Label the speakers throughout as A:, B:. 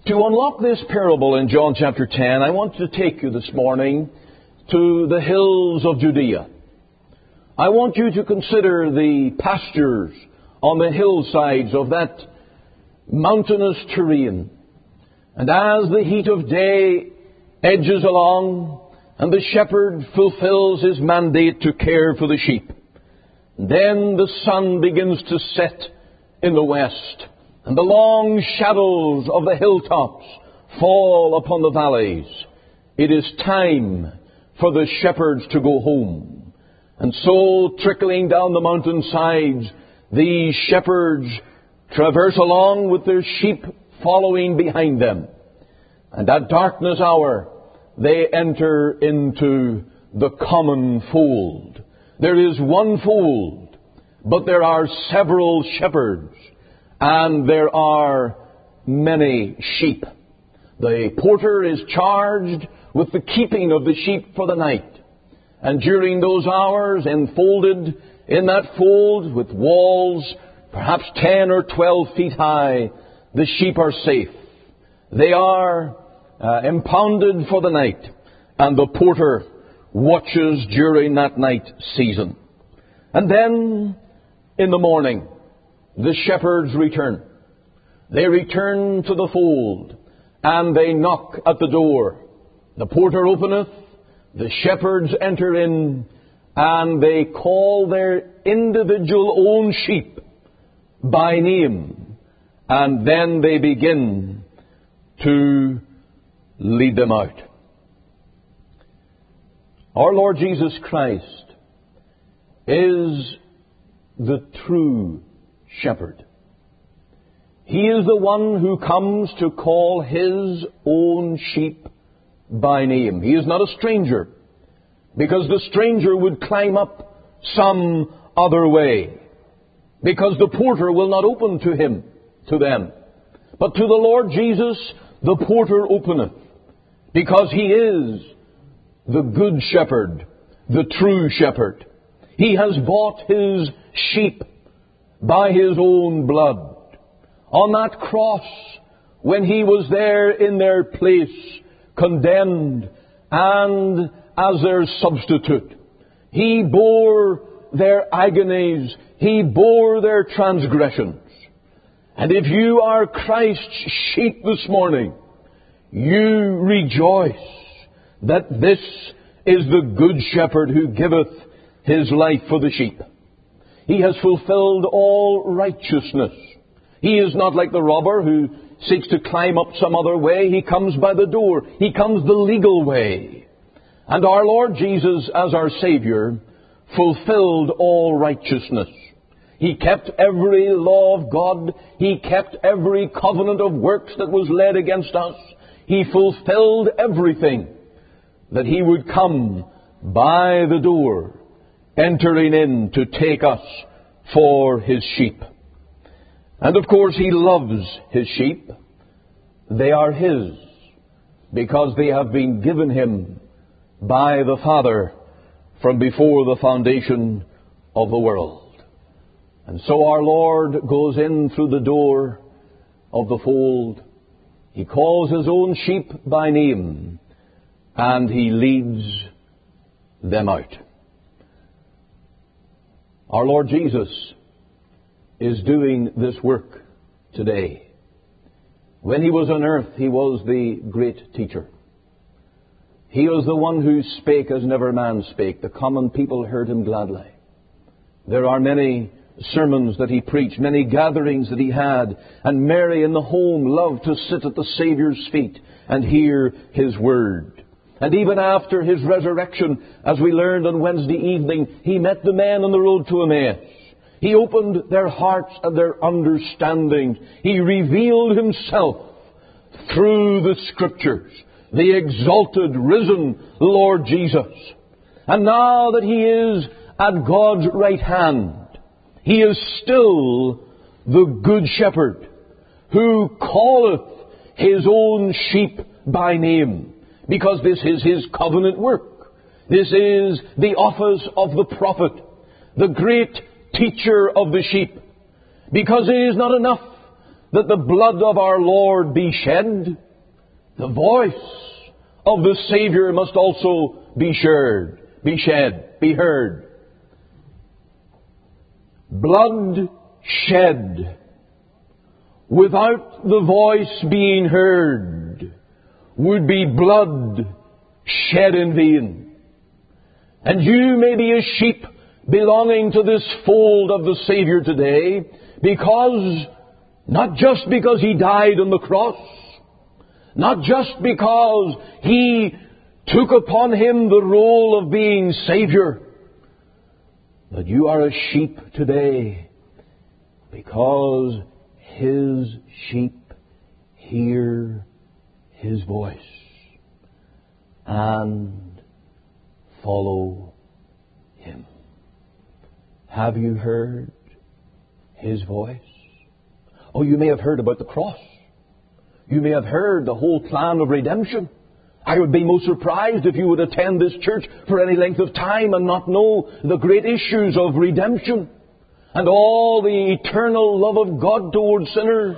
A: To unlock this parable in John chapter 10, I want to take you this morning to the hills of Judea. I want you to consider the pastures on the hillsides of that mountainous terrain. And as the heat of day edges along and the shepherd fulfills his mandate to care for the sheep, then the sun begins to set in the west, and the long shadows of the hilltops fall upon the valleys. It is time for the shepherds to go home. And so, trickling down the mountainsides, these shepherds traverse along with their sheep following behind them. And at darkness hour, they enter into the common fold. There is one fold, but there are several shepherds, and there are many sheep. The porter is charged with the keeping of the sheep for the night. And during those hours, enfolded in that fold with walls, perhaps 10 or 12 feet high, the sheep are safe. They are impounded for the night, and the porter watches during that night season. And then, in the morning, the shepherds return. They return to the fold, and they knock at the door. The porter openeth, the shepherds enter in, and they call their individual own sheep by name, and then they begin to lead them out. Our Lord Jesus Christ is the true shepherd. He is the one who comes to call His own sheep by name. He is not a stranger, because the stranger would climb up some other way, because the porter will not open to them. But to the Lord Jesus, the porter openeth, because He is the good shepherd, the true shepherd. He has bought His sheep by His own blood. On that cross, when He was there in their place, condemned, and as their substitute, He bore their agonies, He bore their transgressions. And if you are Christ's sheep this morning, you rejoice that this is the good shepherd who giveth His life for the sheep. He has fulfilled all righteousness. He is not like the robber who seeks to climb up some other way. He comes by the door. He comes the legal way. And our Lord Jesus, as our Savior, fulfilled all righteousness. He kept every law of God. He kept every covenant of works that was led against us. He fulfilled everything, that He would come by the door, entering in to take us for His sheep. And of course, He loves His sheep. They are His, because they have been given Him by the Father from before the foundation of the world. And so our Lord goes in through the door of the fold. He calls His own sheep by name, and He leads them out. Our Lord Jesus is doing this work today. When He was on earth, He was the great teacher. He was the one who spake as never man spake. The common people heard Him gladly. There are many sermons that He preached, many gatherings that He had, and Mary in the home loved to sit at the Saviour's feet and hear His word. And even after His resurrection, as we learned on Wednesday evening, He met the men on the road to Emmaus. He opened their hearts and their understanding. He revealed Himself through the Scriptures, the exalted, risen Lord Jesus. And now that He is at God's right hand, He is still the Good Shepherd, who calleth His own sheep by name, because this is His covenant work. This is the office of the prophet, the great teacher of the sheep. Because it is not enough that the blood of our Lord be shed, the voice of the Savior must also be heard. Blood shed without the voice being heard would be blood shed in vain. And you may be a sheep belonging to this fold of the Savior today, not just because He died on the cross, not just because He took upon Him the role of being Savior, but you are a sheep today because His sheep hear His voice and follow Him. Have you heard His voice? Oh, you may have heard about the cross. You may have heard the whole plan of redemption. I would be most surprised if you would attend this church for any length of time and not know the great issues of redemption and all the eternal love of God towards sinners.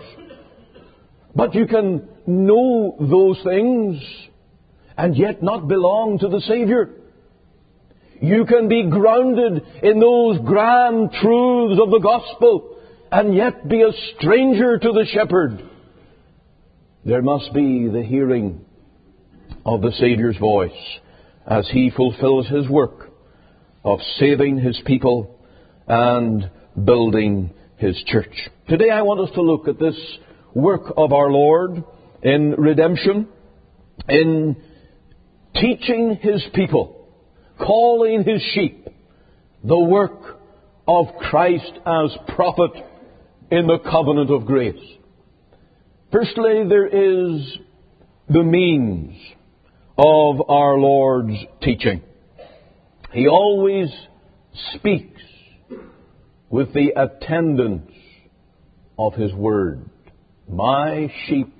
A: But you can know those things and yet not belong to the Savior. You can be grounded in those grand truths of the gospel and yet be a stranger to the shepherd. There must be the hearing of the Saviour's voice as He fulfills His work of saving His people and building His church. Today I want us to look at this work of our Lord in redemption, in teaching His people, calling His sheep, the work of Christ as prophet in the covenant of grace. Firstly, there is the means of our Lord's teaching. He always speaks with the attendance of His Word. My sheep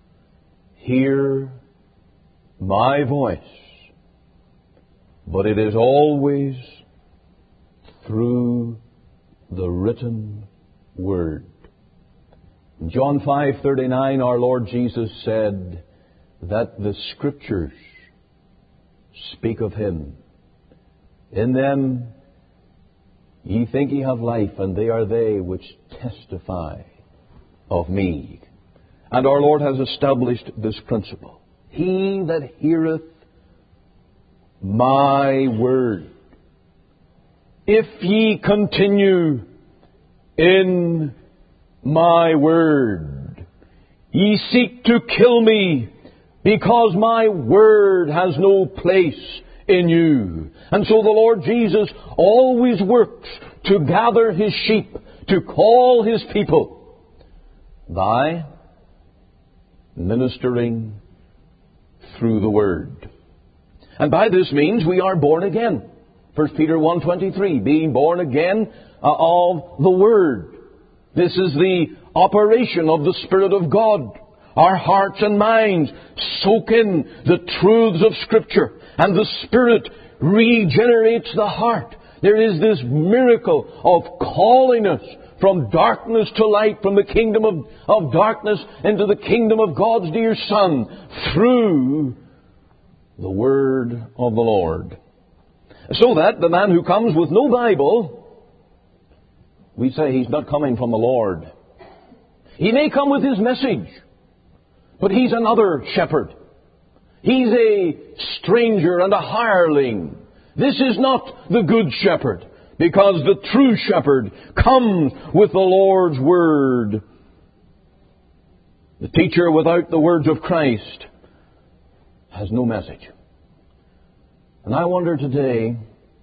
A: hear my voice, but it is always through the written Word. In John 5:39, our Lord Jesus said that the Scriptures speak of Him. In them ye think ye have life, and they are they which testify of me. And our Lord has established this principle. He that heareth my word, if ye continue in my word, ye seek to kill me, because my word has no place in you. And so the Lord Jesus always works to gather His sheep, to call His people, by ministering through the Word. And by this means we are born again. 1 Peter 1:23, being born again of the Word. This is the operation of the Spirit of God. Our hearts and minds soak in the truths of Scripture, and the Spirit regenerates the heart. There is this miracle of calling us from darkness to light, from the kingdom of darkness into the kingdom of God's dear Son, through the Word of the Lord. So that the man who comes with no Bible, we say he's not coming from the Lord. He may come with his message, but he's another shepherd. He's a stranger and a hireling. This is not the good shepherd, because the true shepherd comes with the Lord's Word. The teacher without the words of Christ has no message. And I wonder today,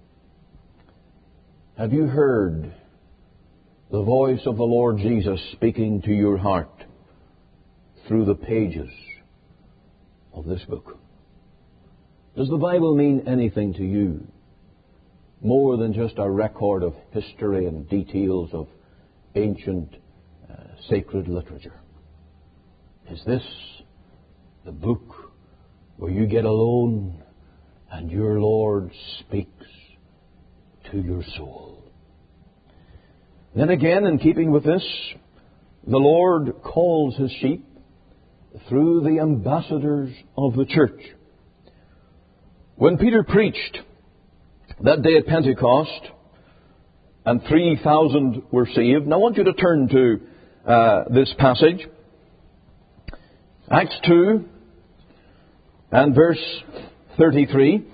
A: have you heard the voice of the Lord Jesus speaking to your heart through the pages of this book? Does the Bible mean anything to you more than just a record of history and details of ancient sacred literature? Is this the book where you get alone and your Lord speaks to your soul? Then again, in keeping with this, the Lord calls His sheep through the ambassadors of the church. When Peter preached that day at Pentecost, and 3,000 were saved. Now I want you to turn to this passage, Acts 2 and verse 33.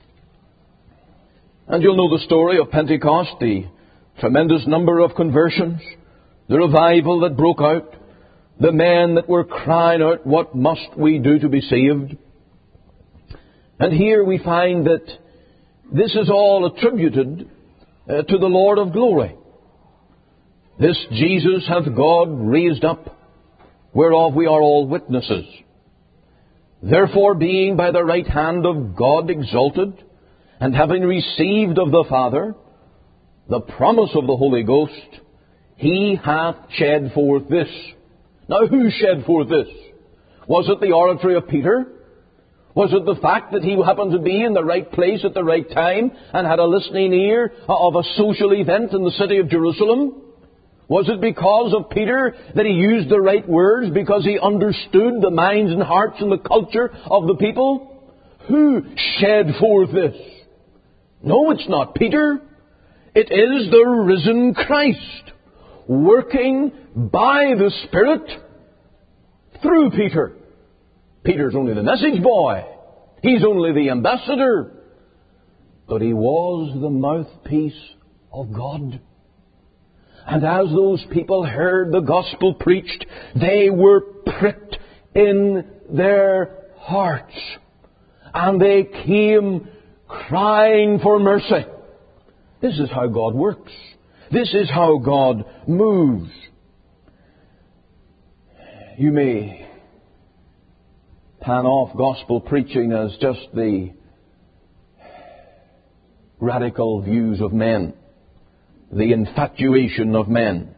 A: And you'll know the story of Pentecost, the tremendous number of conversions, the revival that broke out, the men that were crying out, "What must we do to be saved?" And here we find that this is all attributed to the Lord of glory. This Jesus hath God raised up, whereof we are all witnesses. Therefore, being by the right hand of God exalted, and having received of the Father the promise of the Holy Ghost, He hath shed forth this. Now, who shed forth this? Was it the oratory of Peter? Was it the fact that he happened to be in the right place at the right time and had a listening ear of a social event in the city of Jerusalem? Was it because of Peter that he used the right words, because he understood the minds and hearts and the culture of the people? Who shed forth this? No, it's not Peter. It is the risen Christ, working by the Spirit through Peter. Peter's only the message boy. He's only the ambassador. But he was the mouthpiece of God. And as those people heard the gospel preached, they were pricked in their hearts. And they came crying for mercy. This is how God works. This is how God moves. You may pan off gospel preaching as just the radical views of men, the infatuation of men.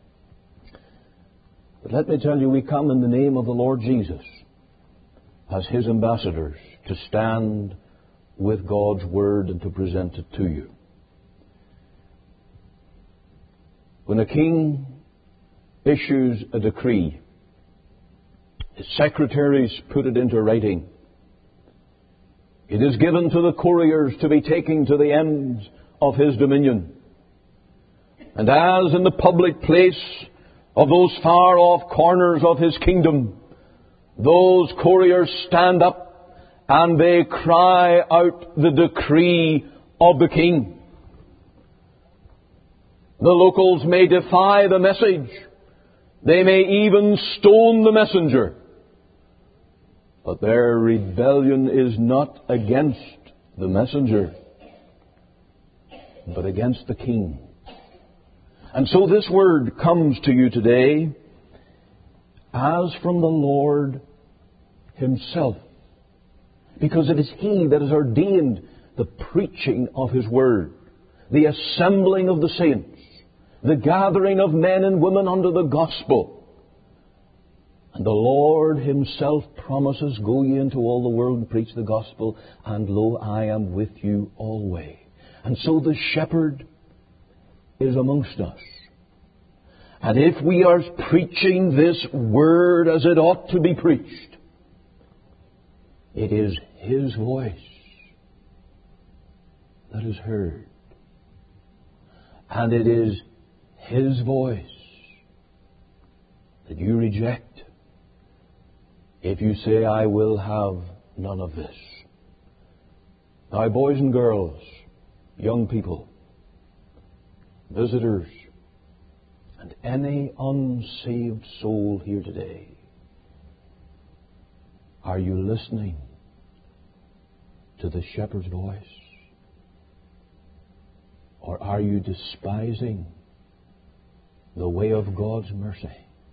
A: But let me tell you, we come in the name of the Lord Jesus as His ambassadors to stand with God's Word and to present it to you. When a king issues a decree, his secretaries put it into writing. It is given to the couriers to be taken to the ends of his dominion. And as in the public place of those far-off corners of his kingdom, those couriers stand up and they cry out the decree of the king. The locals may defy the message. They may even stone the messenger. But their rebellion is not against the messenger, but against the king. And so this word comes to you today as from the Lord Himself, because it is He that has ordained the preaching of His word, the assembling of the saints, the gathering of men and women under the gospel. And the Lord Himself promises, "Go ye into all the world and preach the gospel, and lo, I am with you always." And so the shepherd is amongst us. And if we are preaching this word as it ought to be preached, it is His voice that is heard. And it is His voice that you reject if you say, "I will have none of this." Now, boys and girls, young people, visitors, and any unsaved soul here today, are you listening to the shepherd's voice? Or are you despising the way of God's mercy?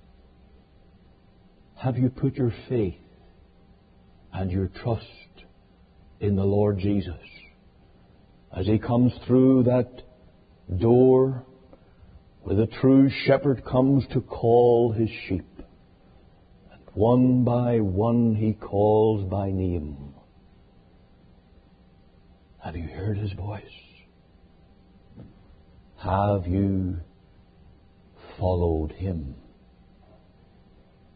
A: Have you put your faith and your trust in the Lord Jesus as He comes through that door where the true shepherd comes to call his sheep? And one by one He calls by name. Have you heard His voice? Have you followed Him?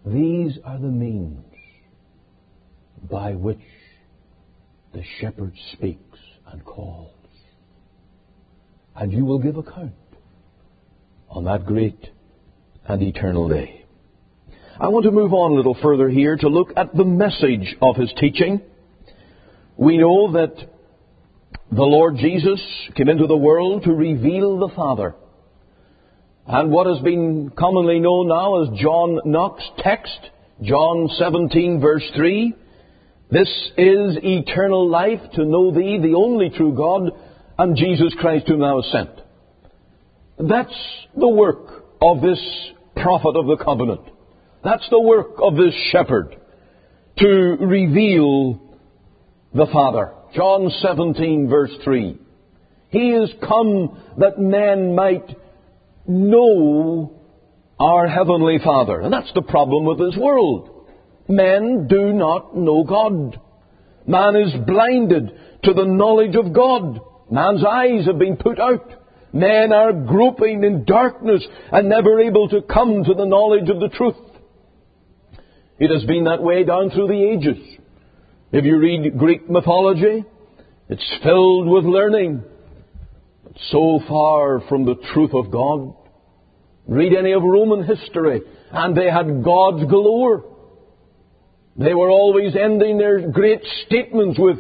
A: These are the means by which the shepherd speaks and calls. And you will give account on that great and eternal day. I want to move on a little further here to look at the message of his teaching. We know that the Lord Jesus came into the world to reveal the Father. And what has been commonly known now as John Knox's text, John 17 verse 3, this is eternal life, to know Thee, the only true God, and Jesus Christ whom Thou hast sent. That's the work of this prophet of the covenant. That's the work of this shepherd, to reveal the Father. John 17 verse 3. He is come that men might know our Heavenly Father. And that's the problem with this world. Men do not know God. Man is blinded to the knowledge of God. Man's eyes have been put out. Men are groping in darkness and never able to come to the knowledge of the truth. It has been that way down through the ages. If you read Greek mythology, it's filled with learning, but so far from the truth of God. Read any of Roman history, and they had gods galore. They were always ending their great statements with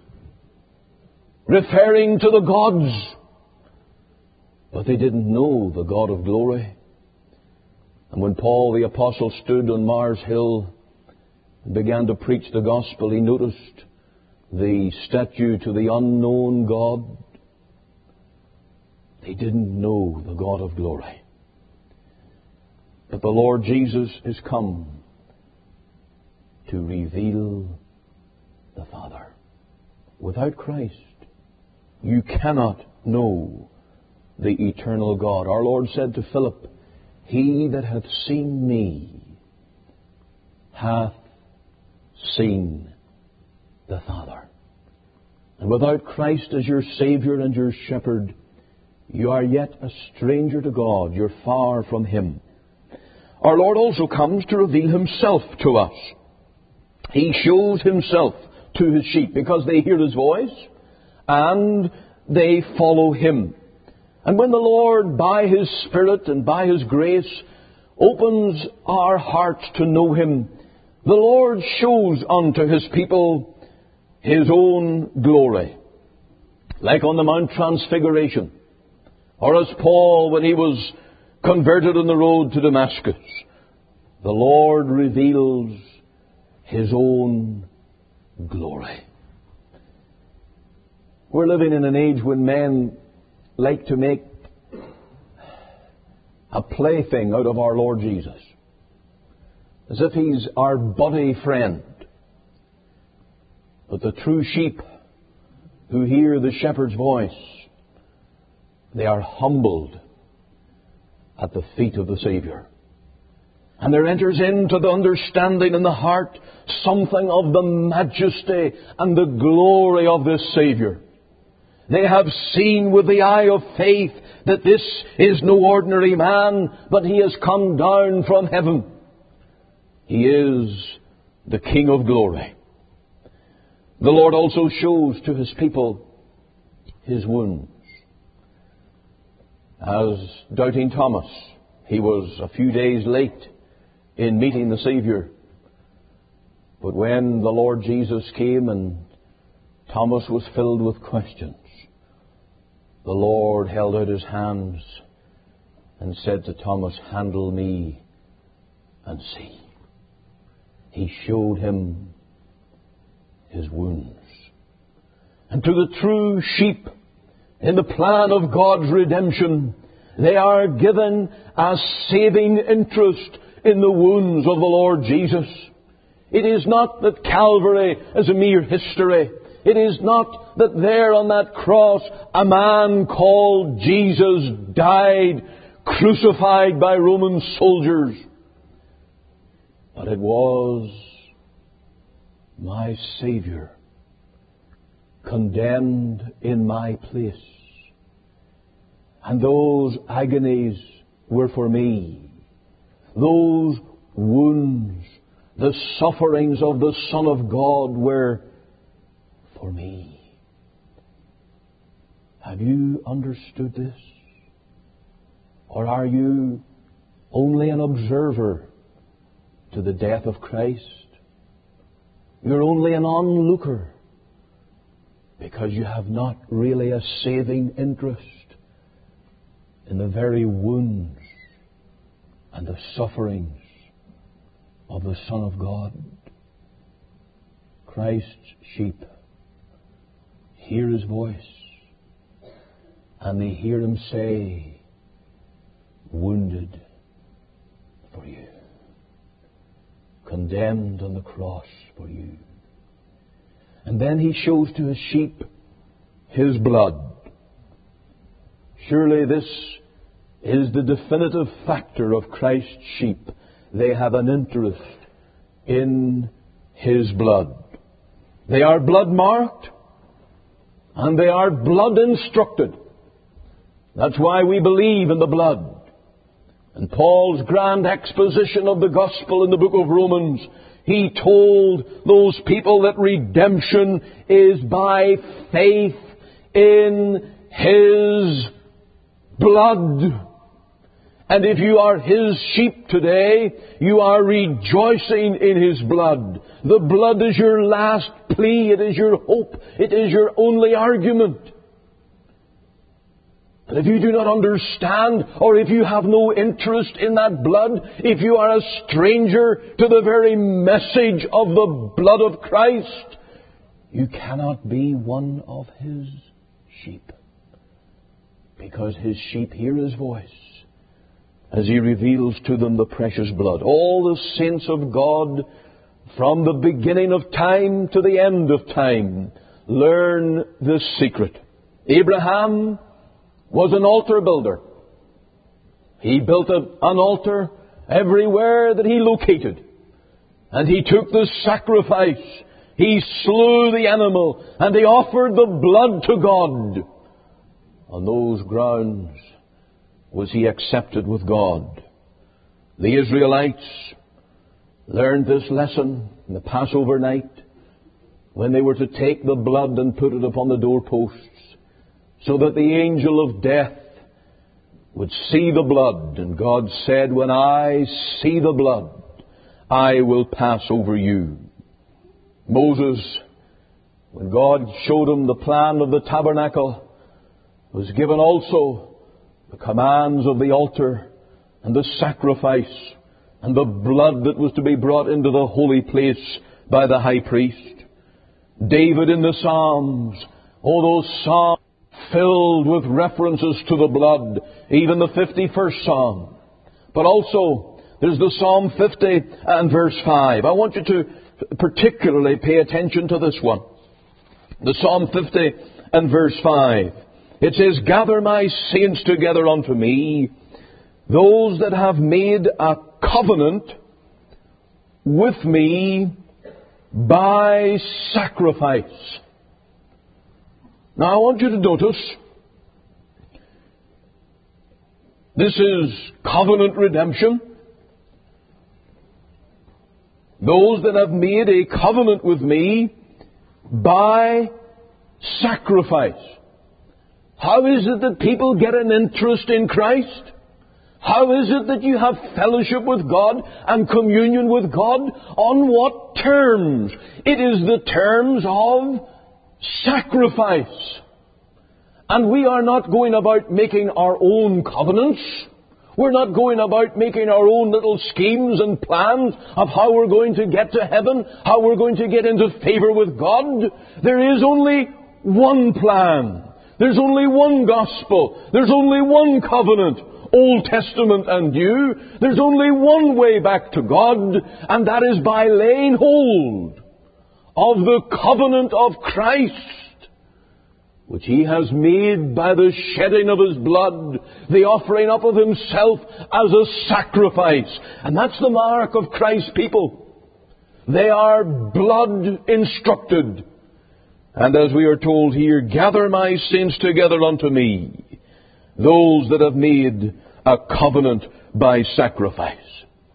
A: referring to the gods. But they didn't know the God of glory. And when Paul the Apostle stood on Mars Hill and began to preach the gospel, he noticed the statue to the unknown God. They didn't know the God of glory. But the Lord Jesus is come to reveal the Father. Without Christ, you cannot know the eternal God. Our Lord said to Philip, He that hath seen me hath seen the Father. And without Christ as your Saviour and your Shepherd, you are yet a stranger to God. You're far from Him. Our Lord also comes to reveal Himself to us. He shows Himself to His sheep because they hear His voice and they follow Him. And when the Lord, by His Spirit and by His grace, opens our hearts to know Him, the Lord shows unto His people His own glory. Like on the Mount Transfiguration, or as Paul when he was converted on the road to Damascus, the Lord reveals His own glory. We're living in an age when men like to make a plaything out of our Lord Jesus, as if He's our buddy friend. But the true sheep who hear the shepherd's voice, they are humbled at the feet of the Saviour. And there enters into the understanding in the heart something of the majesty and the glory of this Saviour. They have seen with the eye of faith that this is no ordinary man, but He has come down from heaven. He is the King of glory. The Lord also shows to His people His wounds. As doubting Thomas, he was a few days late in meeting the Saviour. But when the Lord Jesus came and Thomas was filled with questions, the Lord held out His hands and said to Thomas, "Handle me and see." He showed him His wounds. And to the true sheep in the plan of God's redemption, they are given a saving interest in the wounds of the Lord Jesus. It is not that Calvary is a mere history. It is not that there on that cross a man called Jesus died, crucified by Roman soldiers. But it was my Saviour, condemned in my place. And those agonies were for me. Those wounds, the sufferings of the Son of God were for me. Have you understood this? Or are you only an observer to the death of Christ? You're only an onlooker because you have not really a saving interest in the very wounds and the sufferings of the Son of God. Christ's sheep hear His voice, and they hear Him say, wounded for you, condemned on the cross for you. And then He shows to His sheep His blood. Surely this is the definitive factor of Christ's sheep. They have an interest in His blood. They are blood marked, and they are blood instructed. That's why we believe in the blood. And Paul's grand exposition of the gospel in the book of Romans, he told those people that redemption is by faith in His blood. And if you are His sheep today, you are rejoicing in His blood. The blood is your last plea. It is your hope. It is your only argument. But if you do not understand, or if you have no interest in that blood, if you are a stranger to the very message of the blood of Christ, you cannot be one of His sheep. Because His sheep hear His voice as He reveals to them the precious blood. All the saints of God, from the beginning of time to the end of time, learn this secret. Abraham was an altar builder. He built an altar everywhere that he located. And he took the sacrifice. He slew the animal, and he offered the blood to God. On those grounds was he accepted with God. The Israelites learned this lesson in the Passover night when they were to take the blood and put it upon the doorposts, so that the angel of death would see the blood. And God said, when I see the blood, I will pass over you. Moses, when God showed him the plan of the tabernacle, was given also the commands of the altar and the sacrifice and the blood that was to be brought into the holy place by the high priest. David in the Psalms, all those Psalms filled with references to the blood, even the 51st Psalm. But also, there's the Psalm 50 and verse 5. I want you to particularly pay attention to this one. The Psalm 50 and verse 5. It says, gather my saints together unto me, those that have made a covenant with me by sacrifice. Now I want you to notice, this is covenant redemption. Those that have made a covenant with me by sacrifice. How is it that people get an interest in Christ? How is it that you have fellowship with God and communion with God? On what terms? It is the terms of sacrifice. And we are not going about making our own covenants. We're not going about making our own little schemes and plans of how we're going to get to heaven, how we're going to get into favor with God. There is only one plan. There's only one gospel. There's only one covenant, Old Testament and New. There's only one way back to God, and that is by laying hold of the covenant of Christ, which He has made by the shedding of His blood, the offering up of Himself as a sacrifice. And that's the mark of Christ's people. They are blood instructed. And as we are told here, gather my saints together unto me, those that have made a covenant by sacrifice.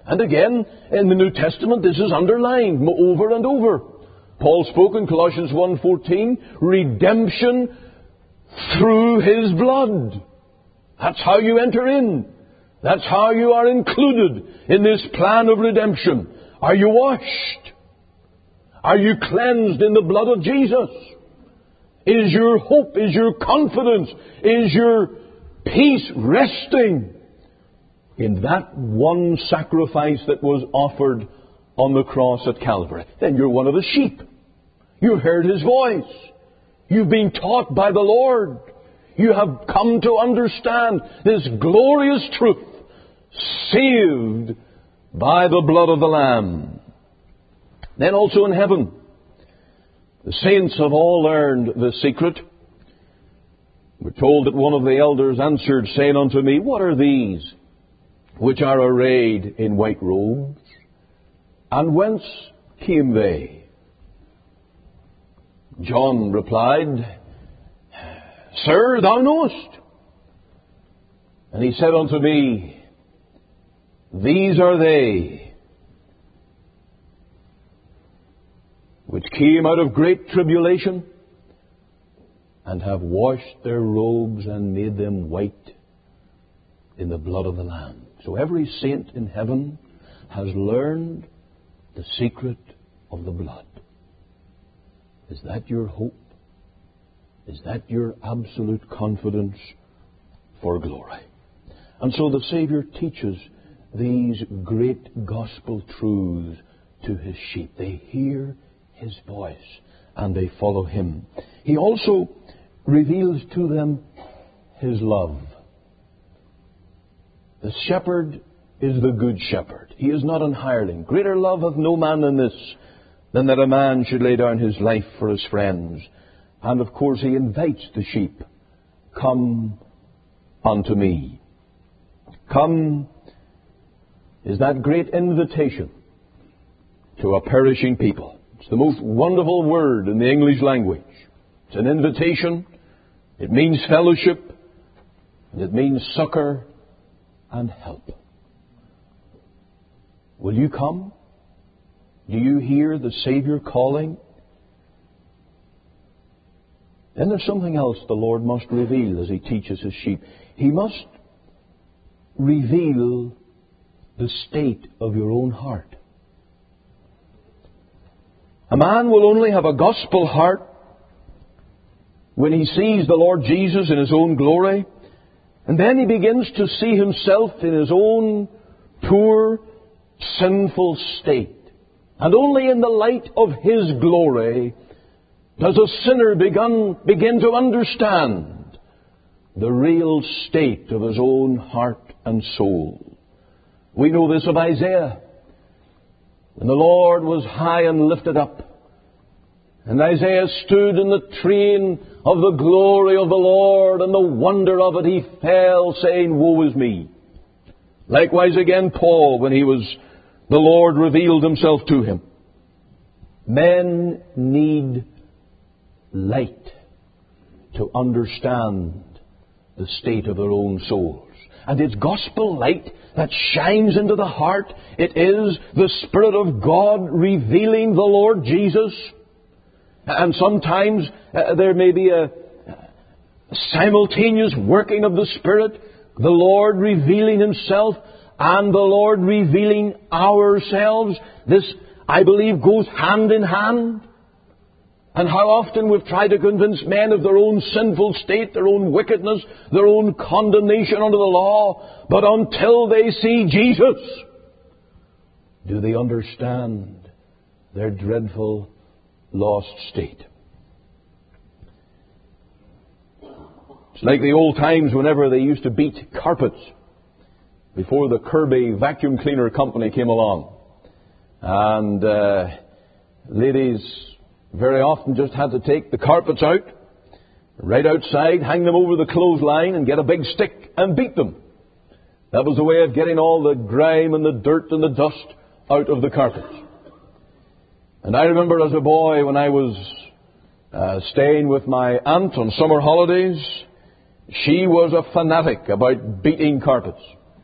A: And again, in the New Testament, this is underlined over and over. Paul spoke in Colossians 1:14, redemption through His blood. That's how you enter in. That's how you are included in this plan of redemption. Are you washed? Are you cleansed in the blood of Jesus? Is your hope, is your confidence, is your peace resting in that one sacrifice that was offered on the cross at Calvary? Then you're one of the sheep. You've heard His voice. You've been taught by the Lord. You have come to understand this glorious truth, saved by the blood of the Lamb. Then also in heaven, the saints have all learned the secret. We're told that one of the elders answered, saying unto me, What are these which are arrayed in white robes? And whence came they? John replied, Sir, thou knowest. And he said unto me, These are they which came out of great tribulation, and have washed their robes and made them white in the blood of the Lamb. So every saint in heaven has learned the secret of the blood. Is that your hope? Is that your absolute confidence for glory? And so the Savior teaches these great gospel truths to His sheep. They hear His voice and they follow Him. He also reveals to them His love. The shepherd is the good shepherd. He is not an hireling. Greater love hath no man than this, than that a man should lay down his life for his friends. And of course He invites the sheep, Come unto me. Come is that great invitation to a perishing people. It's the most wonderful word in the English language. It's an invitation. It means fellowship. And it means succor and help. Will you come? Do you hear the Savior calling? Then there's something else the Lord must reveal as He teaches His sheep. He must reveal the state of your own heart. A man will only have a gospel heart when he sees the Lord Jesus in His own glory, and then he begins to see himself in his own poor, sinful state. And only in the light of His glory does a sinner begin to understand the real state of his own heart and soul. We know this of Isaiah. When the Lord was high and lifted up, and Isaiah stood in the train of the glory of the Lord and the wonder of it, he fell, saying, Woe is me. Likewise again Paul, when the Lord revealed Himself to him. Men need light to understand the state of their own souls. And it's gospel light that shines into the heart. It is the Spirit of God revealing the Lord Jesus. And sometimes there may be a simultaneous working of the Spirit, the Lord revealing Himself and the Lord revealing ourselves. This, I believe, goes hand in hand. And how often we've tried to convince men of their own sinful state, their own wickedness, their own condemnation under the law. But until they see Jesus, do they understand their dreadful lost state. It's like the old times whenever they used to beat carpets before the Kirby vacuum cleaner company came along. And ladies very often just had to take the carpets out, right outside, hang them over the clothesline and get a big stick and beat them. That was the way of getting all the grime and the dirt and the dust out of the carpets. And I remember as a boy when I was staying with my aunt on summer holidays, she was a fanatic about beating carpets.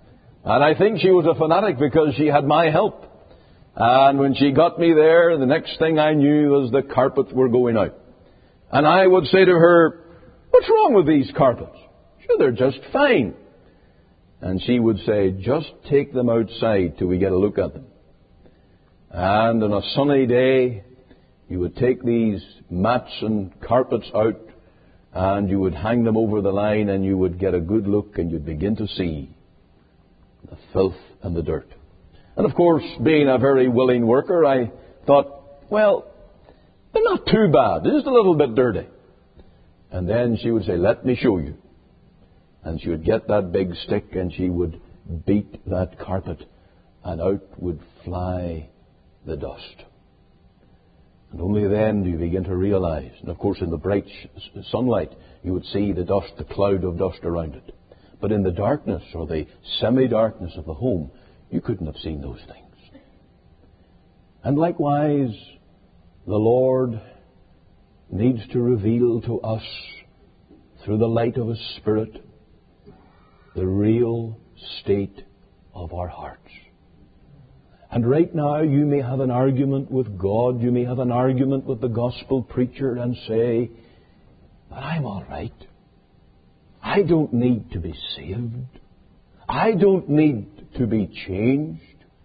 A: And I think she was a fanatic because she had my help. And when she got me there, the next thing I knew was the carpets were going out. And I would say to her, "What's wrong with these carpets?" "Sure, they're just fine." And she would say, "Just take them outside till we get a look at them." And on a sunny day, you would take these mats and carpets out and you would hang them over the line and you would get a good look and you'd begin to see the filth and the dirt. And of course, being a very willing worker, I thought, well, they're not too bad. They're just a little bit dirty. And then she would say, "Let me show you." And she would get that big stick and she would beat that carpet and out would fly the dust. And only then do you begin to realize, and of course in the bright sunlight, you would see the dust, the cloud of dust around it. But in the darkness or the semi-darkness of the home, you couldn't have seen those things. And likewise, the Lord needs to reveal to us, through the light of His Spirit, the real state of our hearts. And right now you may have an argument with God, you may have an argument with the gospel preacher and say, "But I'm all right. I don't need to be saved. I don't need to be changed."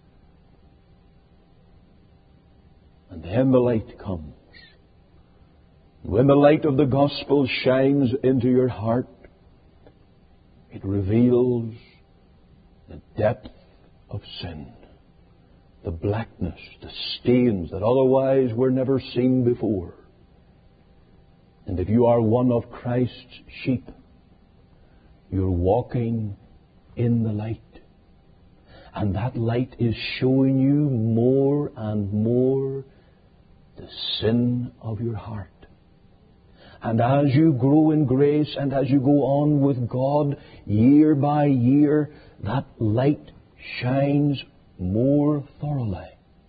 A: And then the light comes. When the light of the gospel shines into your heart, it reveals the depth of sin, the blackness, the stains that otherwise were never seen before. And if you are one of Christ's sheep, you're walking in the light. And that light is showing you more and more the sin of your heart. And as you grow in grace and as you go on with God, year by year, that light shines more thoroughly,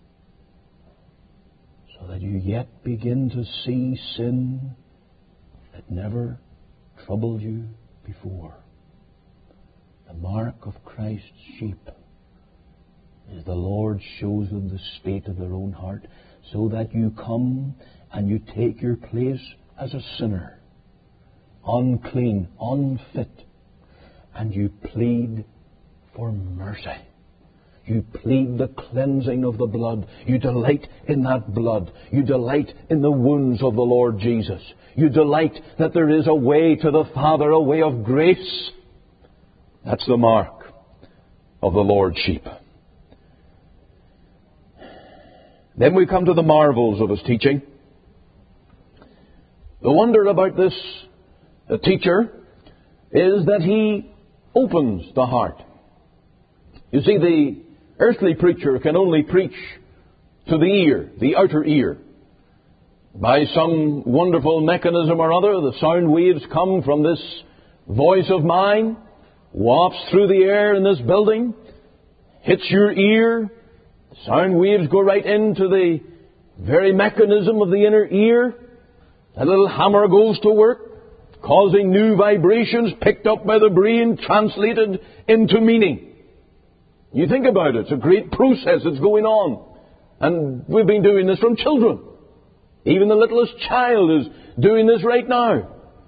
A: so that you yet begin to see sin that never troubled you before. The mark of Christ's sheep is the Lord shows them the state of their own heart, so that you come and you take your place as a sinner, unclean, unfit, and you plead for mercy. You plead the cleansing of the blood. You delight in that blood. You delight in the wounds of the Lord Jesus. You delight that there is a way to the Father, a way of grace. That's the mark of the Lord's sheep. Then we come to the marvels of His teaching. The wonder about this teacher is that he opens the heart. You see, the earthly preacher can only preach to the ear, the outer ear. By some wonderful mechanism or other, the sound waves come from this voice of mine, wafts through the air in this building, hits your ear. Sound waves go right into the very mechanism of the inner ear. A little hammer goes to work, causing new vibrations picked up by the brain, translated into meaning. You think about it, it's a great process that's going on. And we've been doing this from children. Even the littlest child is doing this right now.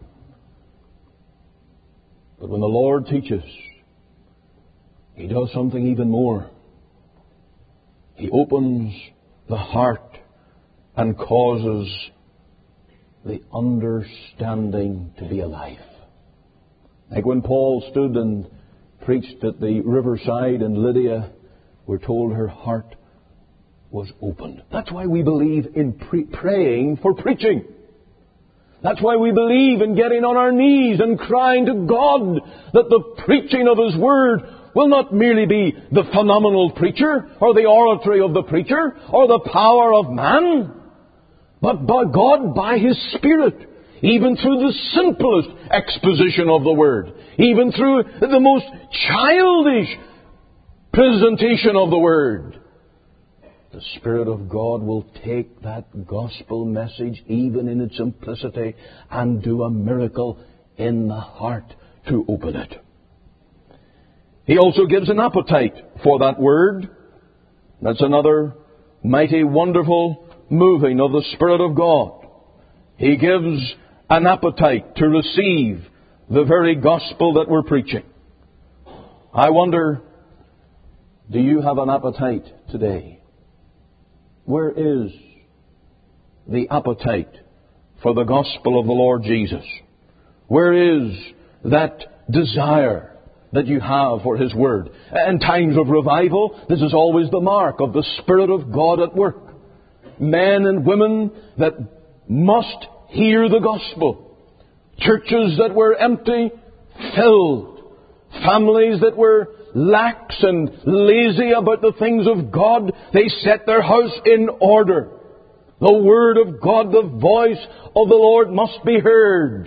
A: But when the Lord teaches, He does something even more. He opens the heart and causes the understanding to be alive. Like when Paul stood and preached at the riverside and Lydia, we're told her heart was opened. That's why we believe in praying for preaching. That's why we believe in getting on our knees and crying to God that the preaching of His Word will not merely be the phenomenal preacher or the oratory of the preacher or the power of man, but by God, by His Spirit, even through the simplest exposition of the Word, even through the most childish presentation of the Word. The Spirit of God will take that gospel message, even in its simplicity, and do a miracle in the heart to open it. He also gives an appetite for that Word. That's another mighty, wonderful moving of the Spirit of God. He gives an appetite to receive the very gospel that we're preaching. I wonder, do you have an appetite today? Where is the appetite for the gospel of the Lord Jesus? Where is that desire that you have for His Word? In times of revival, this is always the mark of the Spirit of God at work. Men and women that must hear the gospel. Churches that were empty, filled. Families that were lax and lazy about the things of God, they set their house in order. The Word of God, the voice of the Lord must be heard.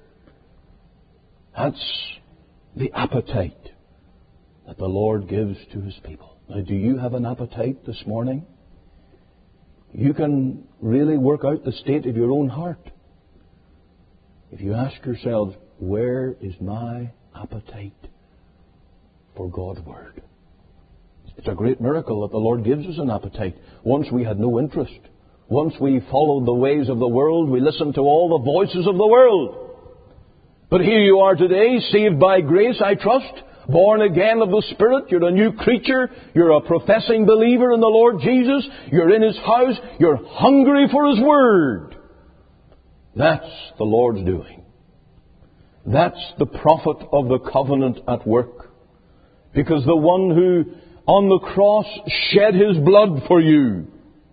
A: That's the appetite that the Lord gives to His people. Now, do you have an appetite this morning? You can really work out the state of your own heart. If you ask yourselves, where is my appetite for God's Word? It's a great miracle that the Lord gives us an appetite. Once we had no interest. Once we followed the ways of the world, we listened to all the voices of the world. But here you are today, saved by grace, I trust, born again of the Spirit. You're a new creature. You're a professing believer in the Lord Jesus. You're in His house. You're hungry for His Word. That's the Lord's doing. That's the prophet of the covenant at work. Because the one who on the cross shed His blood for you,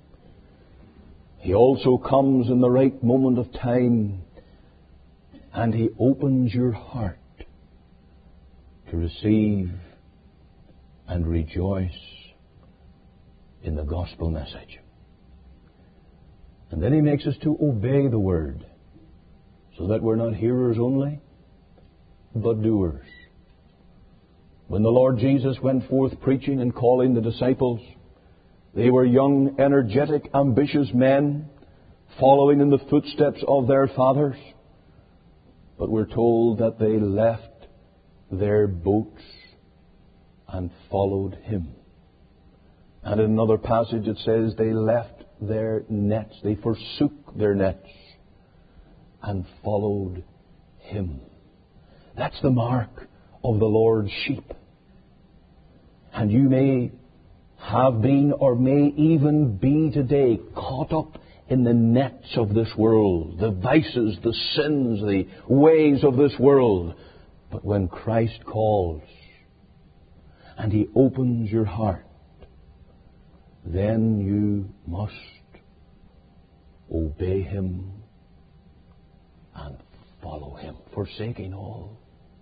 A: He also comes in the right moment of time and He opens your heart to receive and rejoice in the gospel message. And then He makes us to obey the Word, so that we're not hearers only, but doers. When the Lord Jesus went forth preaching and calling the disciples, they were young, energetic, ambitious men, following in the footsteps of their fathers. But we're told that they left their boats and followed Him. And in another passage it says they left their nets, they forsook their nets and followed Him. That's the mark of the Lord's sheep. And you may have been or may even be today caught up in the nets of this world, the vices, the sins, the ways of this world. But when Christ calls and He opens your heart, then you must obey Him and follow Him, forsaking all.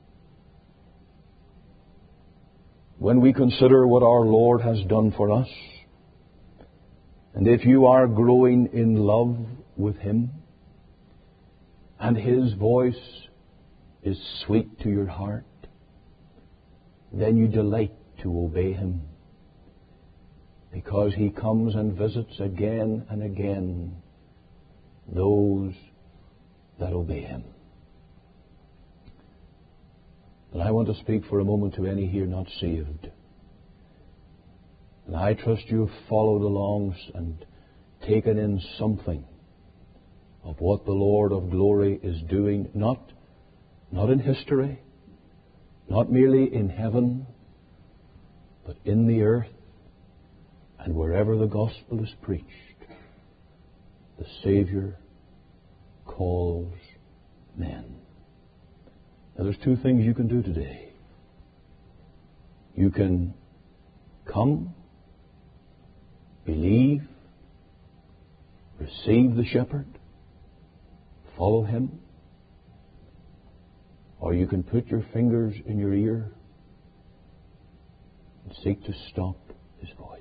A: When we consider what our Lord has done for us, and if you are growing in love with Him, and His voice is sweet to your heart, then you delight to obey Him, because He comes and visits again and again those that obey Him. And I want to speak for a moment to any here not saved. And I trust you have followed along and taken in something of what the Lord of glory is doing, not in history, not merely in heaven, but in the earth and wherever the gospel is preached. The Savior calls men. Now, there's two things you can do today. You can come, believe, receive the shepherd, follow him, or you can put your fingers in your ear and seek to stop his voice.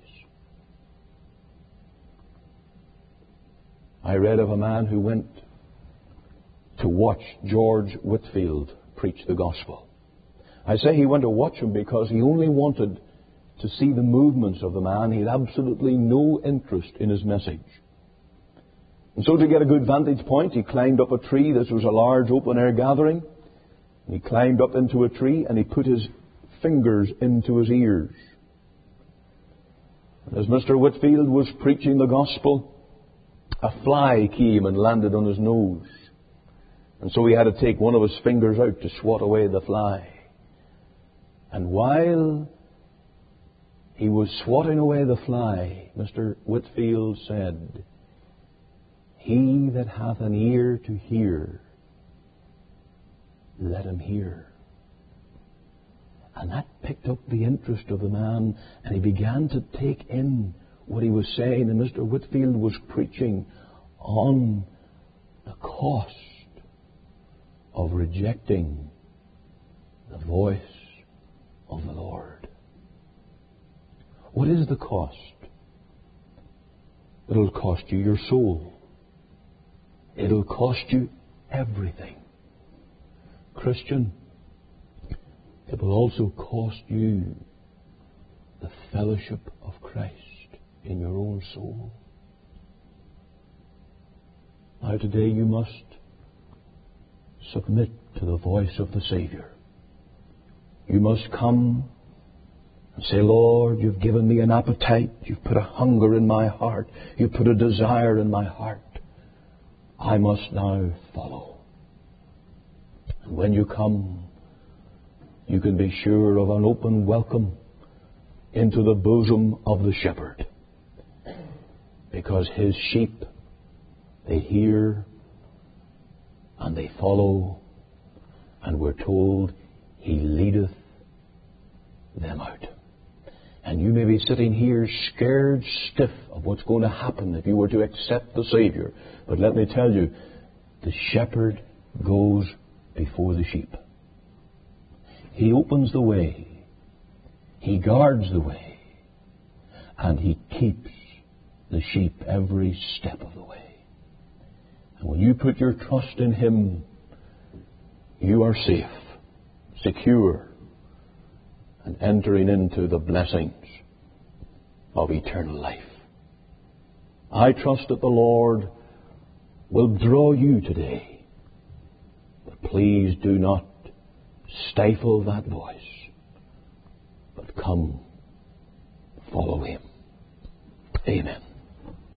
A: I read of a man who went to watch George Whitefield preach the gospel. I say he went to watch him because he only wanted to see the movements of the man. He had absolutely no interest in his message. And so to get a good vantage point, he climbed up a tree. This was a large open-air gathering. And he climbed up into a tree and he put his fingers into his ears. And as Mr. Whitefield was preaching the gospel, a fly came and landed on his nose. And so he had to take one of his fingers out to swat away the fly. And while he was swatting away the fly, Mr. Whitefield said, "He that hath an ear to hear, let him hear." And that picked up the interest of the man, and he began to take in what he was saying. And Mr. Whitefield was preaching on the cost of rejecting the voice of the Lord. What is the cost? It'll cost you your soul. It'll cost you everything. Christian, it will also cost you the fellowship of Christ in your own soul. Now today you must submit to the voice of the Savior. You must come and say, "Lord, you've given me an appetite. You've put a hunger in my heart. You've put a desire in my heart. I must now follow." And when you come, you can be sure of an open welcome into the bosom of the shepherd. Because his sheep, they hear and they follow, and we're told he leadeth them out. And you may be sitting here scared stiff of what's going to happen if you were to accept the Savior. But let me tell you, the shepherd goes before the sheep. He opens the way, he guards the way, and he keeps the sheep every step of the way. And when you put your trust in him, you are safe, secure, and entering into the blessings of eternal life. I trust that the Lord will draw you today. But please do not stifle that voice, but come, follow him. Amen.